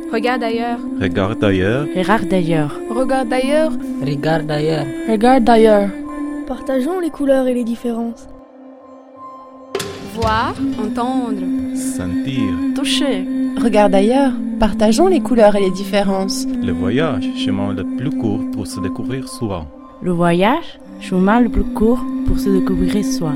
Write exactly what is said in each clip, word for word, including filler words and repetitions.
Regarde ailleurs. Regarde ailleurs. Regarde ailleurs. Regarde ailleurs. Regarde ailleurs. Regarde ailleurs. Partageons les couleurs et les différences. Voir, entendre. Sentir. Toucher. Regarde ailleurs. Partageons les couleurs et les différences. Le voyage, chemin le plus court pour se découvrir soi. Le voyage, chemin le plus court pour se découvrir soi.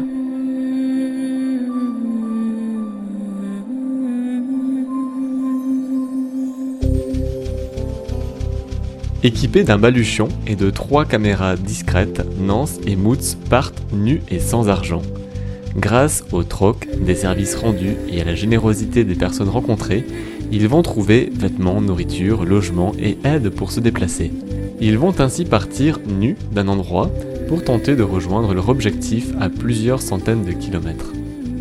Équipés d'un baluchon et de trois caméras discrètes, Nance et Moots partent nus et sans argent. Grâce au troc, des services rendus et à la générosité des personnes rencontrées, ils vont trouver vêtements, nourriture, logement et aide pour se déplacer. Ils vont ainsi partir nus d'un endroit pour tenter de rejoindre leur objectif à plusieurs centaines de kilomètres.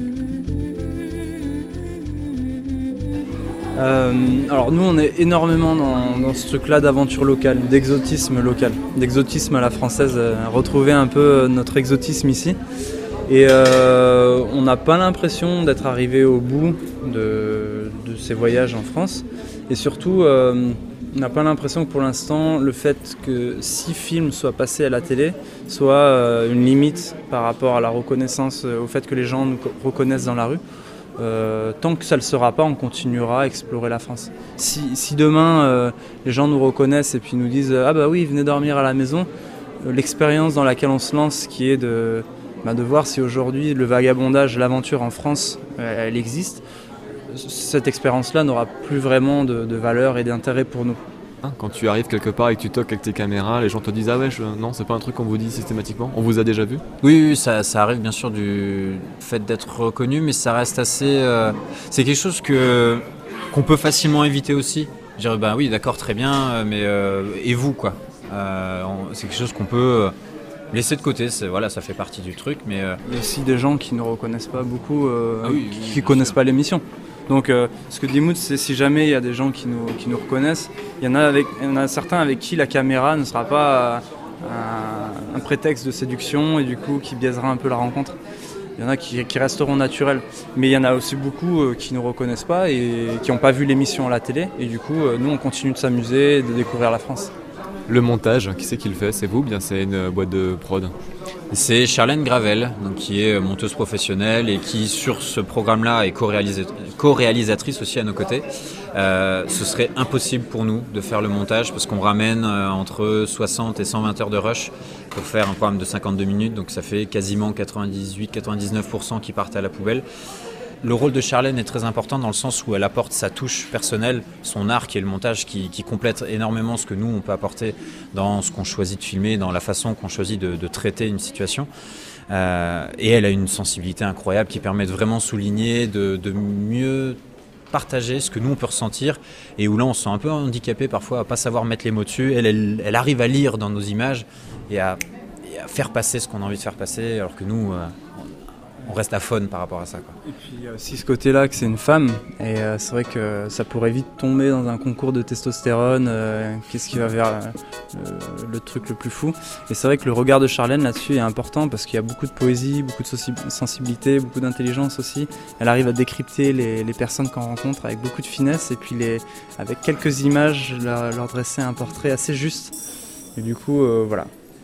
Euh, alors nous on est énormément dans, dans ce truc-là d'aventure locale, d'exotisme local, d'exotisme à la française, euh, retrouver un peu notre exotisme ici. Et euh, on n'a pas l'impression d'être arrivé au bout de, de ces voyages en France. Et surtout, euh, on n'a pas l'impression que pour l'instant, le fait que six films soient passés à la télé soit euh, une limite par rapport à la reconnaissance, au fait que les gens nous reconnaissent dans la rue. Euh, tant que ça ne le sera pas, on continuera à explorer la France. Si, si demain euh, les gens nous reconnaissent et puis nous disent « Ah bah oui, venez dormir à la maison », euh, l'expérience dans laquelle on se lance, qui est de, bah, de voir si aujourd'hui le vagabondage, l'aventure en France, euh, elle existe, cette expérience-là n'aura plus vraiment de, de valeur et d'intérêt pour nous. Quand tu arrives quelque part et que tu toques avec tes caméras, les gens te disent « Ah ouais, je... non, c'est pas un truc qu'on vous dit systématiquement, on vous a déjà vu ?» Oui, oui, ça, ça arrive bien sûr du fait d'être reconnu, mais ça reste assez... Euh... C'est quelque chose que, qu'on peut facilement éviter aussi. Dire bah oui, d'accord, très bien, mais euh, et vous quoi euh, on... C'est quelque chose qu'on peut laisser de côté, c'est, voilà, ça fait partie du truc, mais... Euh... Il y a aussi des gens qui ne reconnaissent pas beaucoup, euh, ah oui, oui, qui ne connaissent sûr. pas l'émission. Donc euh, ce que dit Moots, c'est si jamais il y a des gens qui nous, qui nous reconnaissent, il y, en a avec, il y en a certains avec qui la caméra ne sera pas un, un prétexte de séduction et du coup qui biaisera un peu la rencontre. Il y en a qui, qui resteront naturels, mais il y en a aussi beaucoup euh, qui ne nous reconnaissent pas et qui n'ont pas vu l'émission à la télé. Et du coup, euh, nous on continue de s'amuser et de découvrir la France. Le montage, qui c'est qui le fait? C'est vous ou bien c'est une boîte de prod? C'est Charlène Gravel, donc, qui est monteuse professionnelle et qui, sur ce programme-là, est co-réalisatrice aussi à nos côtés. Euh, ce serait impossible pour nous de faire le montage parce qu'on ramène euh, entre soixante et cent vingt heures de rush pour faire un programme de cinquante-deux minutes, donc ça fait quasiment quatre-vingt-dix-huit à quatre-vingt-dix-neuf pour cent qui partent à la poubelle. Le rôle de Charlène est très important dans le sens où elle apporte sa touche personnelle, son art qui est le montage qui, qui complète énormément ce que nous on peut apporter dans ce qu'on choisit de filmer, dans la façon qu'on choisit de, de traiter une situation. Euh, et elle a une sensibilité incroyable qui permet de vraiment souligner, de, de mieux partager ce que nous on peut ressentir et où là on se sent un peu handicapé parfois à pas savoir mettre les mots dessus. Elle, elle, elle arrive à lire dans nos images et à, et à faire passer ce qu'on a envie de faire passer alors que nous... Euh, on reste à faune par rapport à ça, quoi. Et puis il y a aussi ce côté-là que c'est une femme, et euh, c'est vrai que ça pourrait vite tomber dans un concours de testostérone, euh, qu'est-ce qui va vers euh, le truc le plus fou. Et c'est vrai que le regard de Charlène là-dessus est important parce qu'il y a beaucoup de poésie, beaucoup de sensibilité, beaucoup d'intelligence aussi. Elle arrive à décrypter les, les personnes qu'on rencontre avec beaucoup de finesse, et puis les, avec quelques images, leur, leur dresser un portrait assez juste. Et du coup, euh, voilà.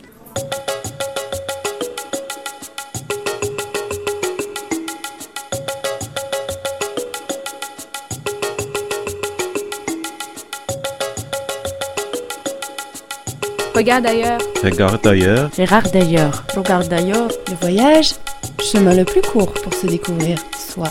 Regarde ailleurs. Regarde ailleurs. Regarde ailleurs. Regarde ailleurs. Le voyage, chemin le plus court pour se découvrir soi.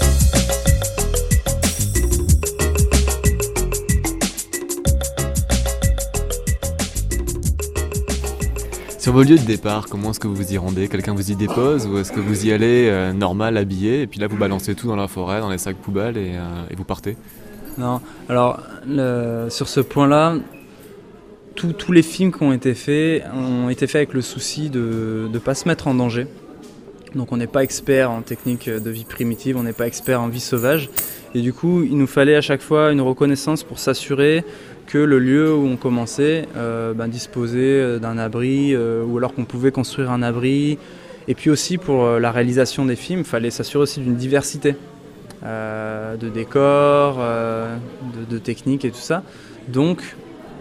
Sur vos lieux de départ, comment est-ce que vous vous y rendez? Quelqu'un vous y dépose ou est-ce que vous y allez euh, normal, habillé, et puis là vous balancez tout dans la forêt, dans les sacs poubelles et, euh, et vous partez? Non, alors le, sur ce point-là, tous les films qui ont été faits ont été faits avec le souci de ne pas se mettre en danger. Donc on n'est pas expert en technique de vie primitive, on n'est pas expert en vie sauvage. Et du coup, il nous fallait à chaque fois une reconnaissance pour s'assurer que le lieu où on commençait euh, ben, disposait d'un abri euh, ou alors qu'on pouvait construire un abri. Et puis aussi pour la réalisation des films, il fallait s'assurer aussi d'une diversité. euh, de décor, euh, de, de technique et tout ça. Donc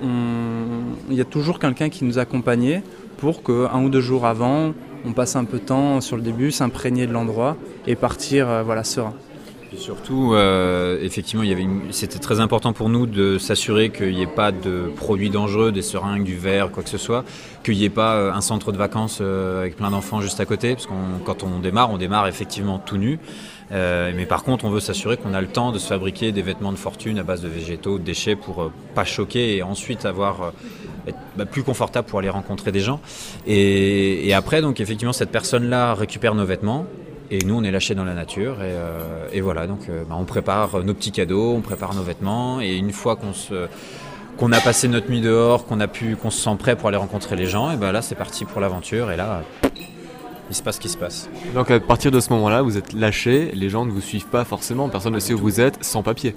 il y a toujours quelqu'un qui nous accompagnait pour qu'un ou deux jours avant, on passe un peu de temps sur le début, s'imprégner de l'endroit et partir euh, voilà, serein. Et surtout, euh, effectivement, il y avait une... c'était très important pour nous de s'assurer qu'il n'y ait pas de produits dangereux, des seringues, du verre, quoi que ce soit, qu'il n'y ait pas un centre de vacances avec plein d'enfants juste à côté, parce que quand on démarre, on démarre effectivement tout nu. Euh, mais par contre, on veut s'assurer qu'on a le temps de se fabriquer des vêtements de fortune à base de végétaux, de déchets pour euh, pas choquer et ensuite avoir euh, être bah, plus confortable pour aller rencontrer des gens. Et, et après, donc effectivement, cette personne-là récupère nos vêtements. Et nous, on est lâchés dans la nature et, euh, et voilà, donc euh, bah, on prépare nos petits cadeaux, on prépare nos vêtements et une fois qu'on, se, qu'on a passé notre nuit dehors, qu'on, a pu, qu'on se sent prêt pour aller rencontrer les gens, et ben là, c'est parti pour l'aventure et là, il se passe ce qui se passe. Donc à partir de ce moment-là, vous êtes lâchés, les gens ne vous suivent pas forcément, personne ne sait où vous êtes, sans papier.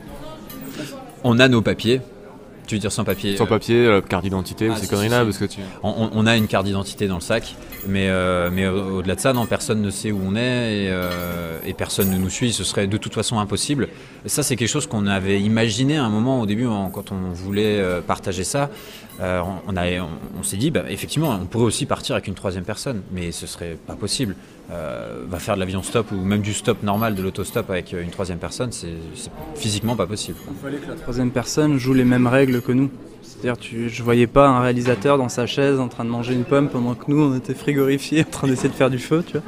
On a nos papiers. Tu veux dire sans papier? Sans euh... papier, euh, carte d'identité, ah, ces si, conneries-là, si, si. Parce que tu... On, on a une carte d'identité dans le sac, mais, euh, mais au-delà de ça, non, personne ne sait où on est et, euh, et personne ne nous suit. Ce serait de toute façon impossible. Et ça, c'est quelque chose qu'on avait imaginé à un moment au début, en, quand on voulait euh, partager ça. Euh, on, a, on, on s'est dit, bah, effectivement, on pourrait aussi partir avec une troisième personne, mais ce serait pas possible. Euh, va faire de l'avion stop ou même du stop normal, de l'autostop avec une troisième personne, c'est, c'est physiquement pas possible. Il fallait que la troisième personne joue les mêmes règles que nous. C'est-à-dire, tu, je voyais pas un réalisateur dans sa chaise en train de manger une pomme pendant que nous, on était frigorifiés en train d'essayer de faire du feu, tu vois.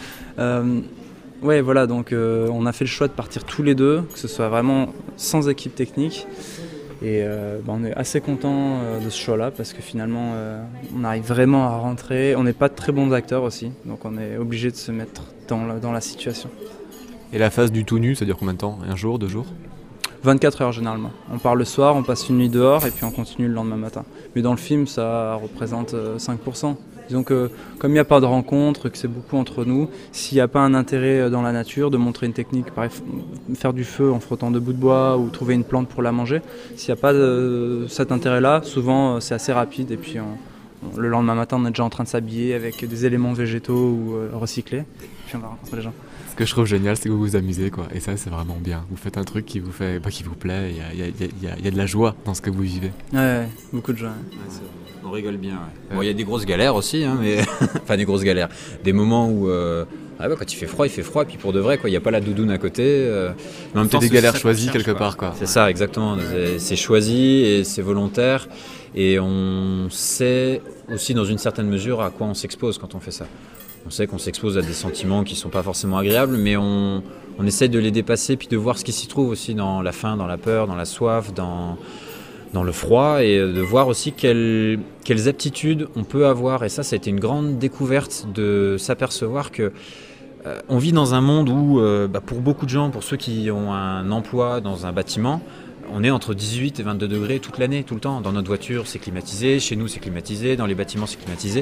Euh, ouais, voilà, donc euh, on a fait le choix de partir tous les deux, que ce soit vraiment sans équipe technique. Et euh, bah, on est assez content euh, de ce choix-là parce que finalement, euh, on arrive vraiment à rentrer. On n'est pas de très bons acteurs aussi, donc on est obligé de se mettre dans la, dans la situation. Et la phase du tout nu, ça dure combien de temps? Un jour, deux jours? vingt-quatre heures généralement. On part le soir, on passe une nuit dehors et puis on continue le lendemain matin. Mais dans le film, ça représente euh, cinq pour cent. Disons que comme il n'y a pas de rencontre, que c'est beaucoup entre nous, s'il n'y a pas un intérêt dans la nature, de montrer une technique, par exemple, faire du feu en frottant deux bouts de bois ou trouver une plante pour la manger, s'il n'y a pas de, cet intérêt-là, souvent c'est assez rapide et puis on, on, le lendemain matin on est déjà en train de s'habiller avec des éléments végétaux ou euh, recyclés, puis on va rencontrer les gens. Ce que je trouve génial, c'est que vous vous amusez, quoi. Et ça, c'est vraiment bien. Vous faites un truc qui vous fait, bah, qui vous plaît. Il y a, y, a, y, a, y a de la joie dans ce que vous vivez. Ouais, ouais, beaucoup de joie. Ouais, c'est... On rigole bien. Ouais. Bon, il y a des grosses galères aussi, hein, mais enfin des grosses galères. Des moments où, euh... ah bah, quand il fait froid, il fait froid. Et puis pour de vrai, quoi, il n'y a pas la doudoune à côté. Euh... Mais en même temps, c'est des galères choisies quelque quoi. part, quoi. C'est ça, exactement. C'est, c'est choisi et c'est volontaire. Et on sait aussi, dans une certaine mesure, à quoi on s'expose quand on fait ça. On sait qu'on s'expose à des sentiments qui ne sont pas forcément agréables, mais on, on essaie de les dépasser, puis de voir ce qui s'y trouve aussi dans la faim, dans la peur, dans la soif, dans, dans le froid, et de voir aussi quelles, quelles aptitudes on peut avoir. Et ça, ça a été une grande découverte de s'apercevoir que euh, on vit dans un monde où, euh, bah, pour beaucoup de gens, pour ceux qui ont un emploi dans un bâtiment, on est entre dix-huit et vingt-deux degrés toute l'année, tout le temps. Dans notre voiture, c'est climatisé, chez nous, c'est climatisé, dans les bâtiments, c'est climatisé.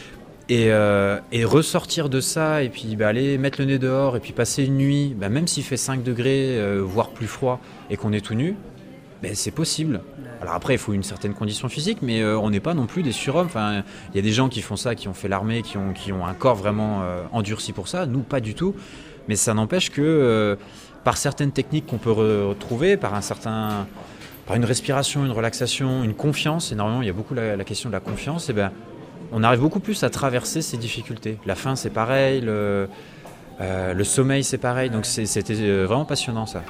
Et, euh, et ressortir de ça et puis bah, aller mettre le nez dehors et puis passer une nuit, bah, même s'il fait cinq degrés, euh, voire plus froid et qu'on est tout nu, bah, c'est possible. Alors après, il faut une certaine condition physique, mais euh, on n'est pas non plus des surhommes. Enfin, il y a des gens qui font ça, qui ont fait l'armée, qui ont, qui ont un corps vraiment euh, endurci pour ça. Nous, pas du tout. Mais ça n'empêche que euh, par certaines techniques qu'on peut re- retrouver, par un certain... par une respiration, une relaxation, une confiance, énormément, il y a beaucoup la, la question de la confiance, et ben on arrive beaucoup plus à traverser ces difficultés. La faim, c'est pareil, le, euh, le sommeil, c'est pareil. Donc c'est, c'était vraiment passionnant, ça.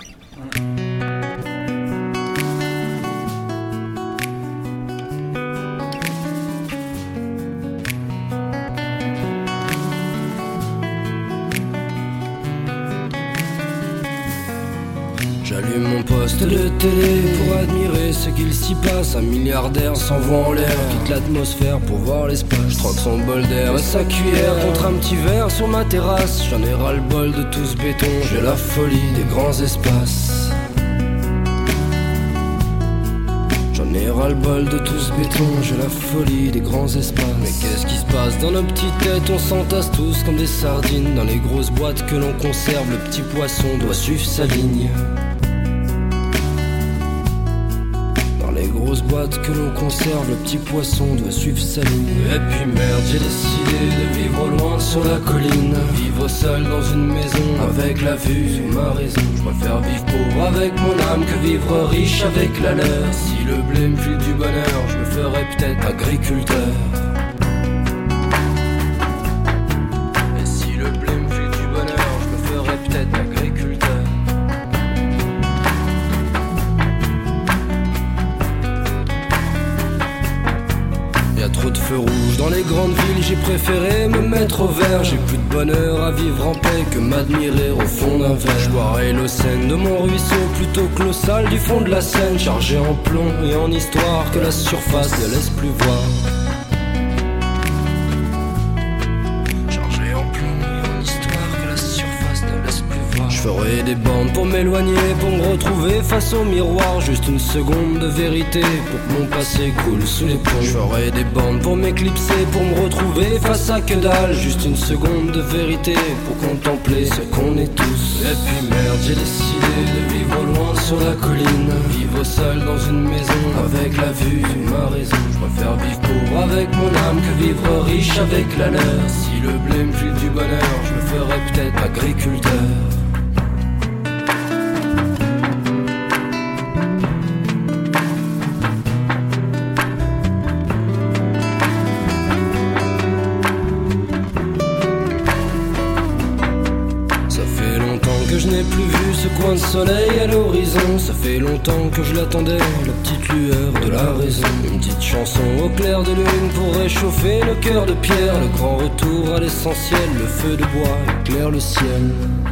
J'allume mon poste de télé pour admirer ce qu'il s'y passe. Un milliardaire s'envoie en l'air, quitte l'atmosphère pour voir l'espace. Je troque son bol d'air et sa cuillère contre un petit verre sur ma terrasse. J'en ai ras le bol de tout ce béton, j'ai la folie des grands espaces. J'en ai ras le bol de tout ce béton, j'ai la folie des grands espaces. Mais qu'est-ce qui se passe dans nos petites têtes? On s'entasse tous comme des sardines dans les grosses boîtes que l'on conserve. Le petit poisson doit suivre sa ligne. les grosses boîtes que l'on conserve, le petit poisson doit suivre sa ligne. Et puis merde, j'ai décidé de vivre loin sur la colline, vivre seul dans une maison avec la vue sur ma raison. Je préfère vivre pauvre avec mon âme que vivre riche avec la leur. Si le blé me file du bonheur, je me ferais peut-être agriculteur. Et si le blé me file du bonheur, je me ferais peut-être agriculteur. Y'a trop de feux rouges dans les grandes villes, j'ai préféré me mettre au vert. J'ai plus de bonheur à vivre en paix que m'admirer au fond d'un verre. Je boirai l'eau saine de mon ruisseau plutôt que l'eau sale du fond de la Seine, chargée en plomb et en histoire que la surface ne laisse plus voir. Chargée en plomb et en histoire que la surface ne laisse plus voir. Je ferai des bandes pour m'éloigner, pour me retrouver face au miroir. Juste une seconde de vérité pour que mon passé coule sous les ponts. Je ferai des bandes pour m'éclipser, pour me retrouver face à que dalle. Juste une seconde de vérité pour contempler ce qu'on est tous. Et puis merde, j'ai décidé de vivre loin sur la colline, vivre seul dans une maison avec la vue sur ma raison. Je préfère vivre pauvre avec mon âme que vivre riche avec la leur. Si le blé me file du bonheur, je me ferais peut-être agriculteur. Je n'ai plus vu ce coin de soleil à l'horizon. Ça fait longtemps que je l'attendais, la petite lueur de la raison. Une petite chanson au clair de lune pour réchauffer le cœur de pierre. Le grand retour à l'essentiel, le feu de bois éclaire le ciel.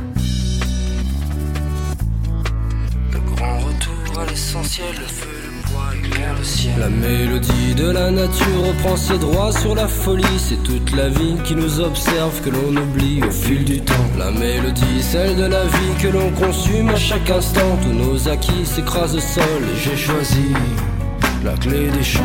Le grand retour à l'essentiel, le feu de bois éclaire le ciel. La mélodie de la nature reprend ses droits sur la folie. C'est toute la vie qui nous observe, que l'on oublie au fil du temps. La mélodie, celle de la vie que l'on consume à chaque instant. Tous nos acquis s'écrasent au sol et j'ai choisi la clé des champs.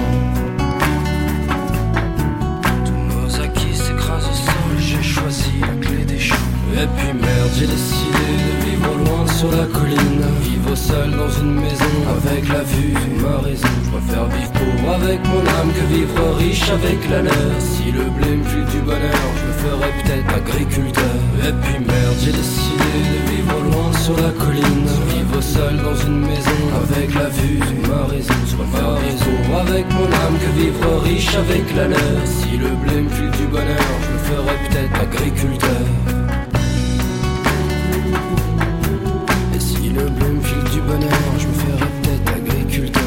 Tous nos acquis s'écrasent au sol et j'ai choisi la clé des champs. Et puis merde, j'ai décidé de vivre loin sur la colline, vivre seul dans une maison avec la vue sur ma raison. Je préfère vivre pauvre avec mon âme que vivre riche avec la leur. Si le blé me file du bonheur, je me ferais peut-être agriculteur. Et puis merde, j'ai décidé de vivre loin sur la colline, vivre seul dans une maison avec la vue sur ma raison. Je préfère vivre pauvre avec mon âme que vivre riche avec la leur. Si le blé me file du bonheur, je me ferais peut-être agriculteur. Et si le blé me file du bonheur, je me ferais peut-être agriculteur.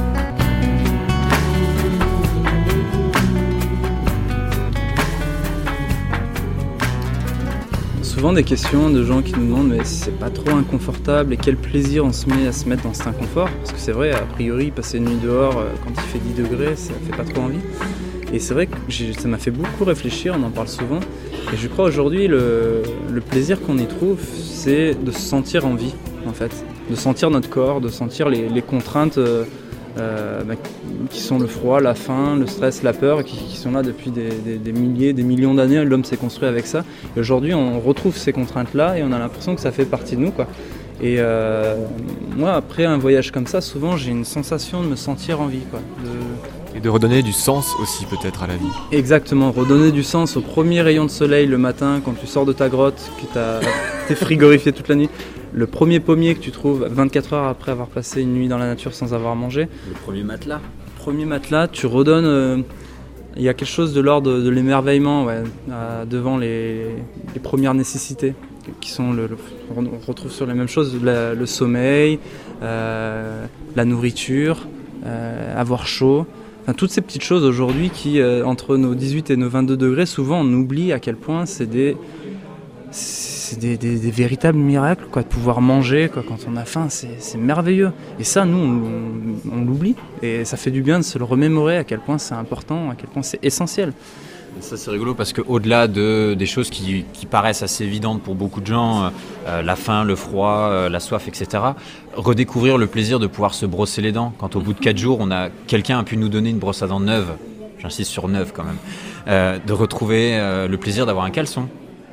Souvent des questions de gens qui nous demandent mais c'est pas trop inconfortable et quel plaisir on se met à se mettre dans cet inconfort, parce que c'est vrai, a priori passer une nuit dehors quand il fait dix degrés ça fait pas trop envie. Et c'est vrai que j'ai, ça m'a fait beaucoup réfléchir, on en parle souvent, et je crois aujourd'hui le, le plaisir qu'on y trouve c'est de se sentir en vie en fait, de sentir notre corps, de sentir les, les contraintes euh, euh, bah, qui sont le froid, la faim, le stress, la peur, qui, qui sont là depuis des, des, des milliers, des millions d'années. L'homme s'est construit avec ça. Et aujourd'hui, on retrouve ces contraintes-là et on a l'impression que ça fait partie de nous, quoi. Et euh, moi, après un voyage comme ça, souvent, j'ai une sensation de me sentir en vie, quoi. De... Et de redonner du sens aussi peut-être à la vie. Exactement, redonner du sens au premier rayon de soleil le matin quand tu sors de ta grotte, que t'as, t'es frigorifié toute la nuit. Le premier pommier que tu trouves vingt-quatre heures après avoir passé une nuit dans la nature sans avoir mangé. Le premier matelas. Le premier matelas, tu redonnes... Euh, il y a quelque chose de l'ordre de, de l'émerveillement ouais, euh, devant les, les premières nécessités, qui sont, le, le, on retrouve sur les mêmes choses, la, le sommeil, euh, la nourriture, euh, avoir chaud. Enfin, toutes ces petites choses aujourd'hui qui, euh, entre nos dix-huit et nos vingt-deux degrés, souvent on oublie à quel point c'est des... C'est des, des, des véritables miracles, quoi, de pouvoir manger quoi, quand on a faim, c'est, c'est merveilleux. Et ça, nous, on, on l'oublie. Et ça fait du bien de se le remémorer à quel point c'est important, à quel point c'est essentiel. Ça, c'est rigolo parce qu'au-delà de, des choses qui, qui paraissent assez évidentes pour beaucoup de gens, euh, la faim, le froid, euh, la soif, et cetera, redécouvrir le plaisir de pouvoir se brosser les dents. Quand au bout de quatre jours, on a, quelqu'un a pu nous donner une brosse à dents neuve, j'insiste sur neuve quand même, euh, de retrouver euh, le plaisir d'avoir un caleçon.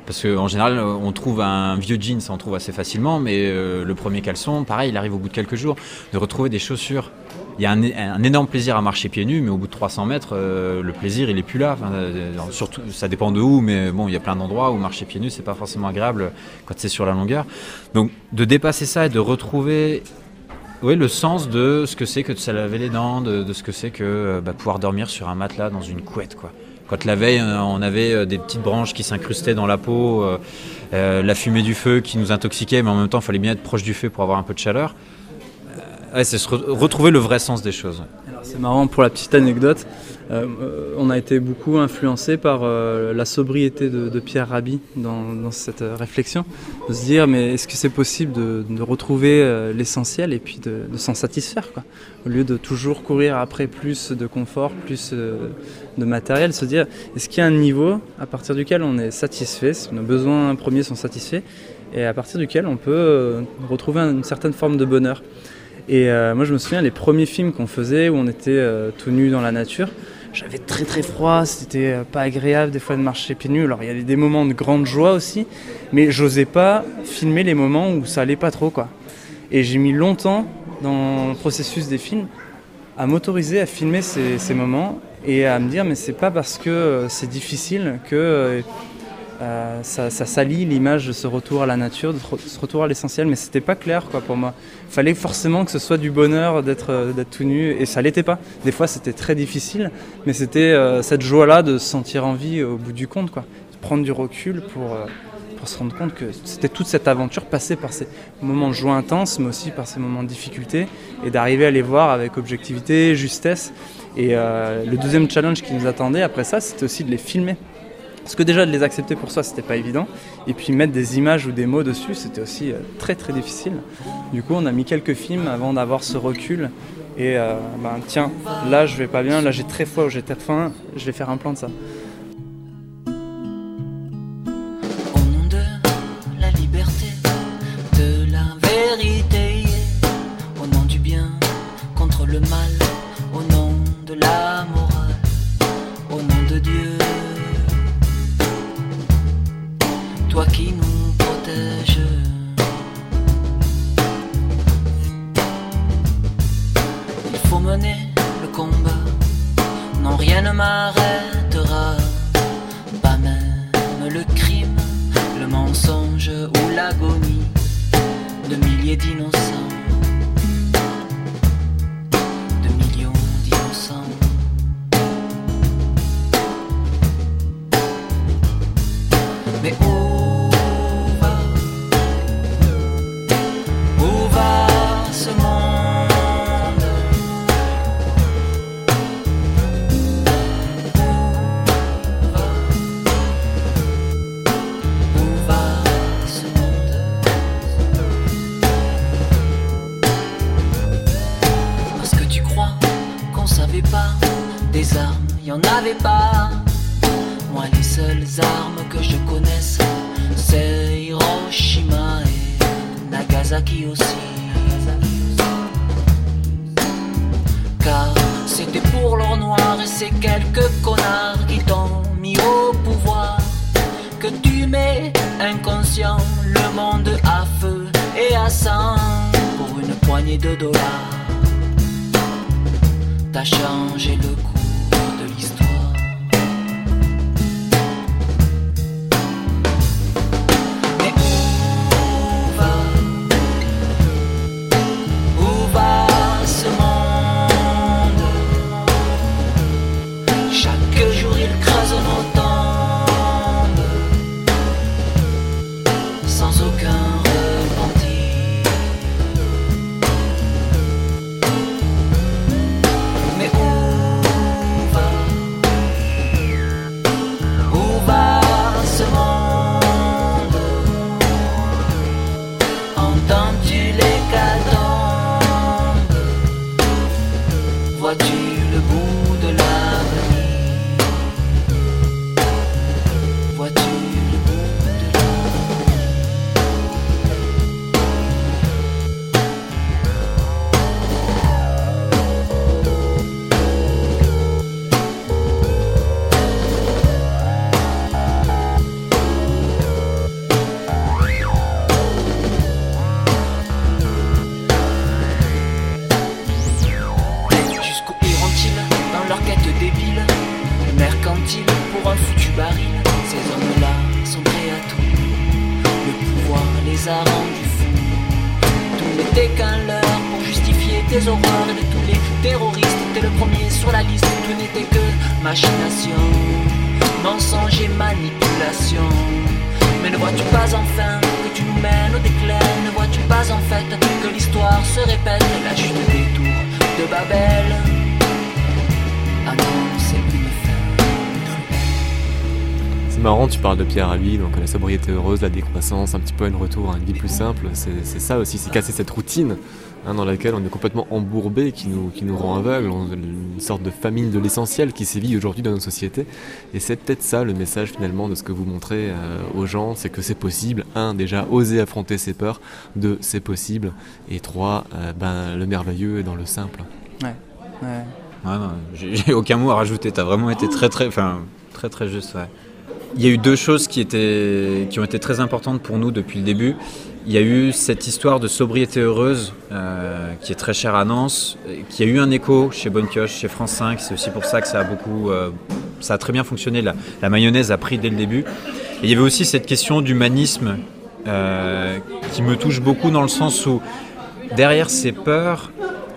Parce qu'en général, on trouve un vieux jean, ça on trouve assez facilement, mais euh, le premier caleçon, pareil, il arrive au bout de quelques jours. De retrouver des chaussures, il y a un, un énorme plaisir à marcher pieds nus, mais au bout de trois cents mètres, euh, le plaisir, il est plus là. Enfin, euh, surtout, ça dépend de où, mais bon, il y a plein d'endroits où marcher pieds nus, c'est pas forcément agréable quand c'est sur la longueur. Donc, de dépasser ça et de retrouver... Oui, le sens de ce que c'est que de se laver les dents, de, de ce que c'est que bah, pouvoir dormir sur un matelas dans une couette, quoi. Quand la veille, on avait des petites branches qui s'incrustaient dans la peau, euh, euh, la fumée du feu qui nous intoxiquait, mais en même temps, il fallait bien être proche du feu pour avoir un peu de chaleur. Euh, ouais, c'est se re- retrouver le vrai sens des choses. Alors, c'est marrant, pour la petite anecdote, euh, on a été beaucoup influencé par euh, la sobriété de, de Pierre Rabhi dans, dans cette euh, réflexion, de se dire mais est-ce que c'est possible de, de retrouver euh, l'essentiel et puis de, de s'en satisfaire, quoi, au lieu de toujours courir après plus de confort, plus euh, de matériel, se dire est-ce qu'il y a un niveau à partir duquel on est satisfait, si nos besoins premiers sont satisfaits, et à partir duquel on peut euh, retrouver une certaine forme de bonheur. Et euh, moi je me souviens les premiers films qu'on faisait où on était euh, tout nus dans la nature, j'avais très très froid, c'était euh, pas agréable des fois de marcher pieds nus. Alors il y avait des moments de grande joie aussi, mais j'osais pas filmer les moments où ça allait pas trop, quoi. Et j'ai mis longtemps dans le processus des films à m'autoriser à filmer ces, ces moments et à me dire mais c'est pas parce que euh, c'est difficile que euh, Euh, ça, ça salit l'image de ce retour à la nature, de ce retour à l'essentiel, mais c'était pas clair, quoi, pour moi. Il fallait forcément que ce soit du bonheur d'être, d'être tout nu, et ça l'était pas. Des fois c'était très difficile, mais c'était euh, cette joie-là de se sentir en vie au bout du compte, quoi. De prendre du recul pour, euh, pour se rendre compte que c'était toute cette aventure passée par ces moments de joie intense, mais aussi par ces moments de difficulté, et d'arriver à les voir avec objectivité, justesse. Et euh, le deuxième challenge qui nous attendait après ça, c'était aussi de les filmer. Parce que déjà de les accepter pour soi, c'était pas évident. Et puis mettre des images ou des mots dessus, c'était aussi euh, très très difficile. Du coup, on a mis quelques films avant d'avoir ce recul. Et euh, ben tiens, là je vais pas bien, là j'ai très froid ou j'ai très faim, je vais faire un plan de ça. Au nom de la liberté, de la vérité, au nom du bien contre le mal, au nom de la morale, au nom de Dieu. Toi qui nous protèges, il faut mener le combat, non rien ne m'arrêtera, pas même le crime, le mensonge ou l'agonie de milliers d'innocents, de millions d'innocents. Mais où des armes, y en avait pas. Moi les seules armes que je connaisse, c'est Hiroshima et Nagasaki aussi. Car c'était pour l'or noir et ces quelques connards qui t'ont mis au pouvoir que tu mets inconscient le monde à feu et à sang pour une poignée de dollars. T'as changé le cours de l'histoire. Mais où va, où va ce monde? Chaque jour il creuse nos tombes sans aucun repentir. Mais où n'étais qu'un leurre pour justifier tes horreurs. Et de tous les terroristes, t'es le premier sur la liste. Tout n'était que machination, mensonge et manipulation. Mais ne vois-tu pas enfin que tu nous mènes au déclin? Ne vois-tu pas en fait que l'histoire se répète? La chute des tours de Babel annonce une fin. C'est marrant, tu parles de Pierre Rabhi, donc la sobriété heureuse, la décroissance, un petit peu un retour à une vie plus simple. C'est, c'est ça aussi, c'est casser cette routine hein, dans laquelle on est complètement embourbé, qui nous, qui nous rend aveugles, on, une sorte de famine de l'essentiel qui sévit aujourd'hui dans nos sociétés. Et c'est peut-être ça le message finalement de ce que vous montrez euh, aux gens, c'est que c'est possible. Un, déjà, oser affronter ses peurs. Deux, c'est possible. Et trois, euh, ben, le merveilleux est dans le simple. Ouais, ouais. Ah non, j'ai, j'ai aucun mot à rajouter, t'as vraiment été très très, enfin, très très juste, ouais. Il y a eu deux choses qui, étaient, qui ont été très importantes pour nous depuis le début. Il y a eu cette histoire de sobriété heureuse euh, qui est très chère à Nance, qui a eu un écho chez Bonne Pioche, chez France cinq. C'est aussi pour ça que ça a beaucoup, euh, ça a très bien fonctionné. La, la mayonnaise a pris dès le début. Et il y avait aussi cette question d'humanisme euh, qui me touche beaucoup dans le sens où derrière ces peurs,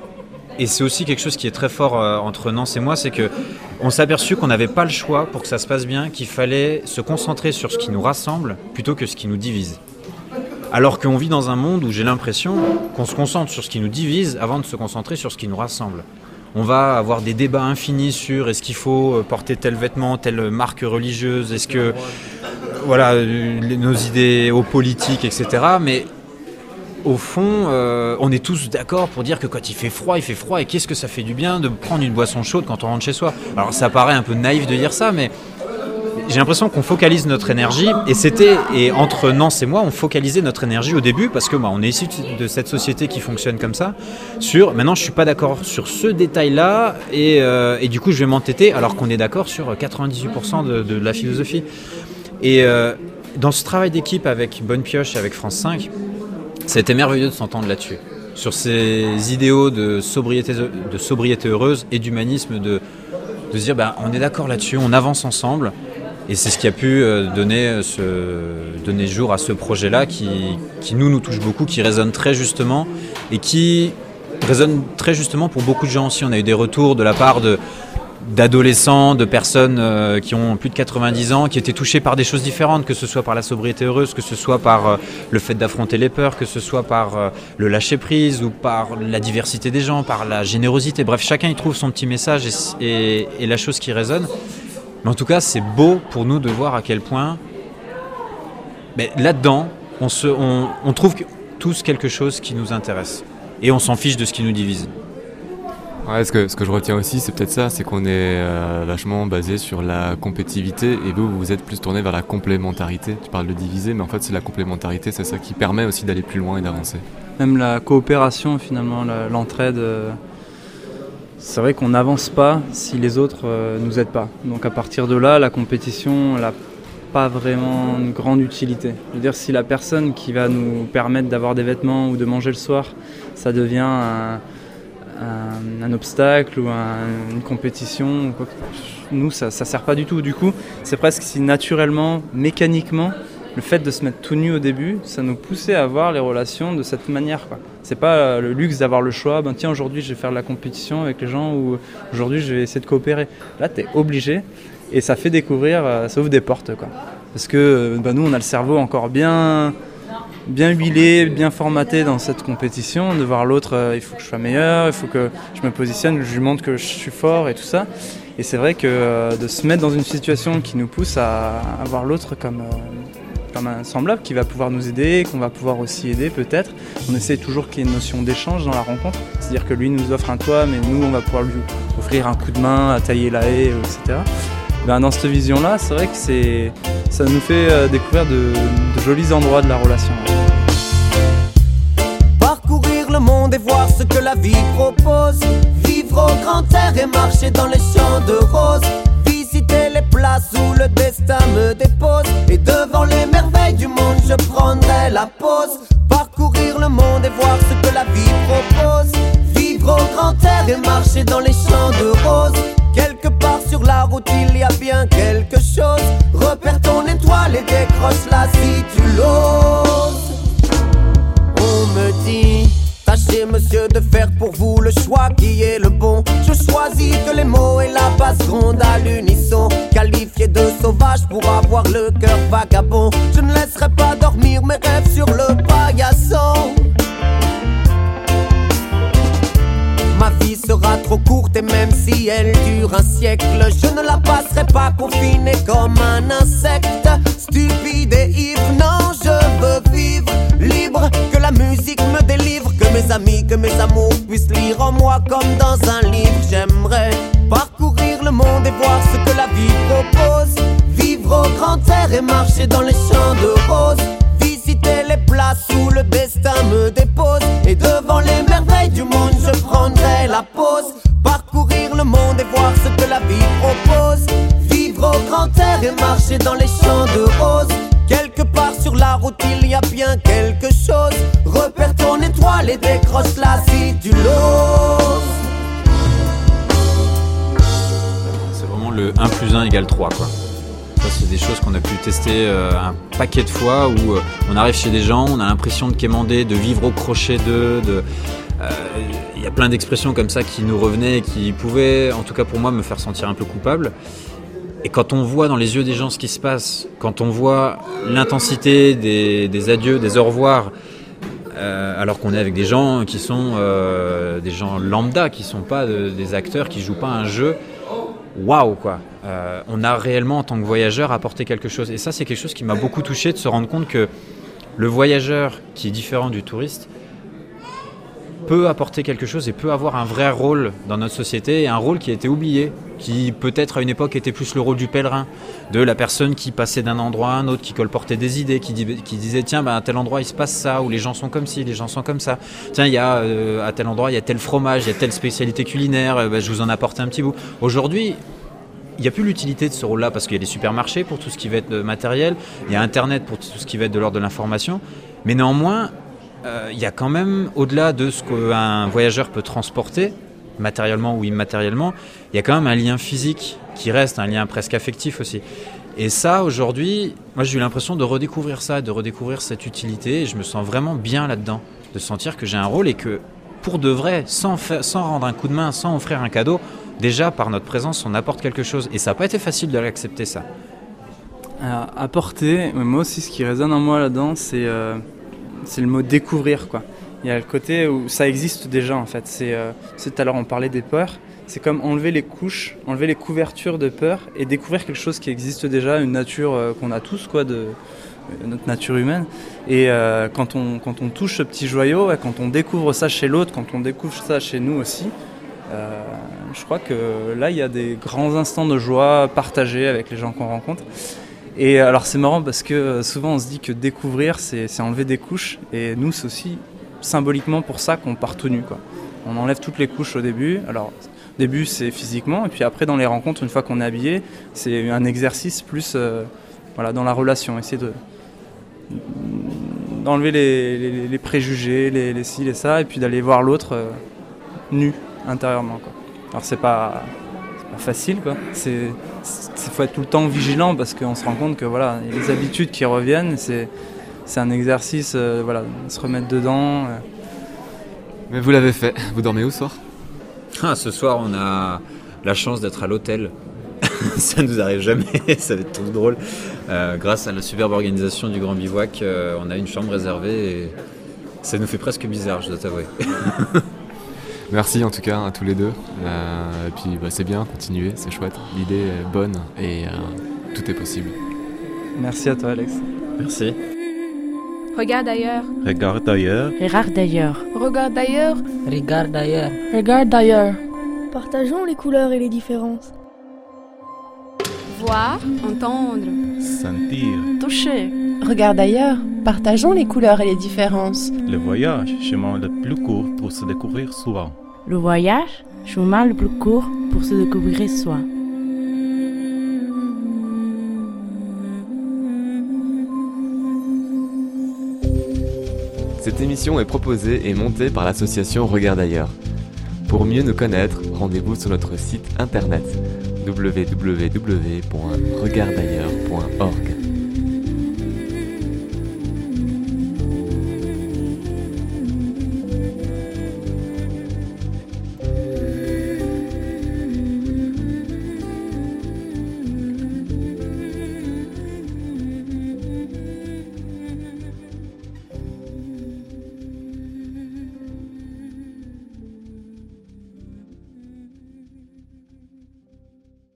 et c'est aussi quelque chose qui est très fort euh, entre Nance et moi, c'est que on s'est aperçu qu'on n'avait pas le choix pour que ça se passe bien, qu'il fallait se concentrer sur ce qui nous rassemble plutôt que ce qui nous divise. Alors qu'on vit dans un monde où j'ai l'impression qu'on se concentre sur ce qui nous divise avant de se concentrer sur ce qui nous rassemble. On va avoir des débats infinis sur est-ce qu'il faut porter tel vêtement, telle marque religieuse, est-ce que voilà nos idéaux politiques, et cetera. Mais au fond, euh, on est tous d'accord pour dire que quand il fait froid, il fait froid, et qu'est-ce que ça fait du bien de prendre une boisson chaude quand on rentre chez soi. Alors ça paraît un peu naïf de dire ça, mais j'ai l'impression qu'on focalise notre énergie, et c'était, et entre Nance et moi, on focalisait notre énergie au début, parce que bah, on est issu de cette société qui fonctionne comme ça, sur, maintenant je suis pas d'accord sur ce détail-là, et, euh, et du coup je vais m'entêter, alors qu'on est d'accord sur quatre-vingt-dix-huit pour cent de, de la philosophie. Et euh, dans ce travail d'équipe avec Bonne Pioche et avec France cinq, c'était merveilleux de s'entendre là-dessus, sur ces idéaux de sobriété, de sobriété heureuse et d'humanisme, de, de se dire bah, on est d'accord là-dessus, on avance ensemble. Et c'est ce qui a pu donner, ce, donner jour à ce projet-là qui, qui nous, nous touche beaucoup, qui résonne très justement et qui résonne très justement pour beaucoup de gens aussi. On a eu des retours de la part de, d'adolescents, de personnes euh, qui ont plus de quatre-vingt-dix ans, qui étaient touchés par des choses différentes, que ce soit par la sobriété heureuse, que ce soit par euh, le fait d'affronter les peurs, que ce soit par euh, le lâcher-prise ou par la diversité des gens, par la générosité. Bref, chacun y trouve son petit message et, et, et la chose qui résonne. Mais en tout cas, c'est beau pour nous de voir à quel point, ben, là-dedans, on, se, on, on trouve tous quelque chose qui nous intéresse. Et on s'en fiche de ce qui nous divise. Ouais, ce que, ce que je retiens aussi, c'est peut-être ça, c'est qu'on est euh, vachement basé sur la compétitivité, et vous, vous êtes plus tourné vers la complémentarité. Tu parles de diviser, mais en fait, c'est la complémentarité, c'est ça qui permet aussi d'aller plus loin et d'avancer. Même la coopération, finalement, la, l'entraide... Euh... C'est vrai qu'on n'avance pas si les autres euh, nous aident pas. Donc à partir de là, la compétition n'a pas vraiment une grande utilité. Je veux dire, si la personne qui va nous permettre d'avoir des vêtements ou de manger le soir, ça devient un, un, un obstacle ou un, une compétition, ou quoi, nous ça ne sert pas du tout. Du coup, c'est presque si naturellement, mécaniquement, le fait de se mettre tout nu au début, ça nous poussait à voir les relations de cette manière, quoi. C'est pas le luxe d'avoir le choix, ben tiens, aujourd'hui je vais faire de la compétition avec les gens ou aujourd'hui je vais essayer de coopérer. Là, tu es obligé et ça fait découvrir, ça ouvre des portes, quoi. Parce que ben, nous, on a le cerveau encore bien, bien huilé, bien formaté dans cette compétition, de voir l'autre, euh, il faut que je sois meilleur, il faut que je me positionne, que je lui montre que je suis fort et tout ça. Et c'est vrai que euh, de se mettre dans une situation qui nous pousse à, à voir l'autre comme... Euh, comme un semblable qui va pouvoir nous aider, qu'on va pouvoir aussi aider peut-être. On essaie toujours qu'il y ait une notion d'échange dans la rencontre, c'est-à-dire que lui nous offre un toit, mais nous on va pouvoir lui offrir un coup de main à tailler la haie, et cetera. Ben, dans cette vision-là, c'est vrai que c'est, ça nous fait euh, découvrir de, de jolis endroits de la relation. Parcourir le monde et voir ce que la vie propose, vivre au grand air et marcher dans les champs de roses, visiter les places où le destin me dépose, et devant les merveilles du monde je prendrai la pause. Parcourir le monde et voir ce que la vie propose, vivre au grand air et marcher dans les champs de roses. Quelque part sur la route il y a bien quelque chose, repère ton étoile et décroche-la si tu l'oses. On me dit, t'as chargé, monsieur, de faire pour vous le choix qui est le bon. Je choisis que les mots et la basse grondent à l'unisson, qualifié de sauvage pour avoir le cœur vagabond. Je ne laisserai pas dormir mes rêves sur le paillasson. Ma vie sera trop courte et même si elle dure un siècle, je ne la passerai pas confinée comme un insecte, stupide et ivre. Non, je veux vivre libre, que la musique me délivre, que mes amis, que mes amours puissent lire en moi comme dans un livre. J'aimerais parcourir le monde et voir ce que la vie propose, vivre au grand air et marcher dans les champs de roses, visiter les places où le destin me dépose, et devant les merveilles du monde je prendrai la pause. Parcourir le monde et voir ce que la vie propose, vivre au grand air et marcher dans les champs de roses. Quelque part sur la route il y a bien quelque chose, repère ton étoile et décroche-la si tu l'oses. C'est vraiment le un plus un égale trois, quoi. Ça, c'est des choses qu'on a pu tester euh, un paquet de fois où euh, on arrive chez des gens, on a l'impression de quémander, de vivre au crochet d'eux. De, euh, y a plein d'expressions comme ça qui nous revenaient et qui pouvaient, en tout cas pour moi, me faire sentir un peu coupable. Et quand on voit dans les yeux des gens ce qui se passe, quand on voit l'intensité des, des adieux, des au revoir, euh, alors qu'on est avec des gens qui sont euh, des gens lambda, qui sont pas de, des acteurs, qui jouent pas un jeu, waouh quoi. Euh, on a réellement en tant que voyageur apporté quelque chose. Et ça, c'est quelque chose qui m'a beaucoup touché, de se rendre compte que le voyageur qui est différent du touriste peut apporter quelque chose et peut avoir un vrai rôle dans notre société, et un rôle qui a été oublié, qui peut-être à une époque était plus le rôle du pèlerin, de la personne qui passait d'un endroit à un autre, qui colportait des idées, qui, dit, qui disait tiens bah, à tel endroit il se passe ça, ou les gens sont comme ci, les gens sont comme ça, tiens il y a euh, à tel endroit il y a tel fromage, il y a telle spécialité culinaire, euh, bah, je vous en apporte un petit bout. Aujourd'hui il n'y a plus l'utilité de ce rôle-là parce qu'il y a des supermarchés pour tout ce qui va être matériel, il y a Internet pour tout ce qui va être de l'ordre de l'information, mais néanmoins euh, il y a quand même, au-delà de ce qu'un voyageur peut transporter, matériellement ou immatériellement, il y a quand même un lien physique qui reste, un lien presque affectif aussi. Et ça, aujourd'hui, moi j'ai eu l'impression de redécouvrir ça, de redécouvrir cette utilité, et je me sens vraiment bien là-dedans, de sentir que j'ai un rôle et que, pour de vrai, sans, faire, sans rendre un coup de main, sans offrir un cadeau, déjà par notre présence, on apporte quelque chose. Et ça n'a pas été facile de l'accepter, ça. Alors, apporter, moi aussi, ce qui résonne en moi là-dedans, c'est, euh, c'est le mot découvrir, quoi. Il y a le côté où ça existe déjà, en fait. C'est, euh, c'est tout à l'heure, on parlait des peurs. C'est comme enlever les couches, enlever les couvertures de peur et découvrir quelque chose qui existe déjà, une nature euh, qu'on a tous, quoi, de, euh, notre nature humaine. Et euh, quand, on, quand on touche ce petit joyau, ouais, quand on découvre ça chez l'autre, quand on découvre ça chez nous aussi, euh, je crois que là, il y a des grands instants de joie partagés avec les gens qu'on rencontre. Et alors, c'est marrant parce que souvent, on se dit que découvrir, c'est, c'est enlever des couches. Et nous, c'est aussi symboliquement pour ça qu'on part tout nu, quoi. On enlève toutes les couches au début. Alors, au début, c'est physiquement. Et puis après, dans les rencontres, une fois qu'on est habillé, c'est un exercice plus euh, voilà, dans la relation. Essayer de, d'enlever les, les, les préjugés, les, les ci, les ça, et puis d'aller voir l'autre euh, nu, intérieurement, quoi. Alors, c'est pas, c'est pas facile, quoi. C'est, c'est faut être tout le temps vigilant parce qu'on se rend compte que voilà, il y a les habitudes qui reviennent. C'est, c'est un exercice, euh, voilà, se remettre dedans. Euh. Mais vous l'avez fait. Vous dormez où ce soir ? Ah, ce soir, on a la chance d'être à l'hôtel. Ça nous arrive jamais, ça va être trop drôle. Euh, grâce à la superbe organisation du Grand Bivouac, euh, on a une chambre réservée et ça nous fait presque bizarre, je dois t'avouer. Merci en tout cas à tous les deux. Euh, et puis bah, c'est bien, continuez, c'est chouette. L'idée est bonne et euh, tout est possible. Merci à toi, Alex. Merci. Regarde ailleurs. Regarde ailleurs. Regarde d'ailleurs. Regarde ailleurs. Regarde ailleurs. Regarde d'ailleurs. Partageons les couleurs et les différences. Voir, entendre. Sentir. Toucher. Regarde d'ailleurs. Partageons les couleurs et les différences. Le voyage, chemin le plus court pour se découvrir soi. Le voyage, chemin le plus court pour se découvrir soi. Cette émission est proposée et montée par l'association Regarde ailleurs. Pour mieux nous connaître, rendez-vous sur notre site internet w w w point regarde ailleurs point org.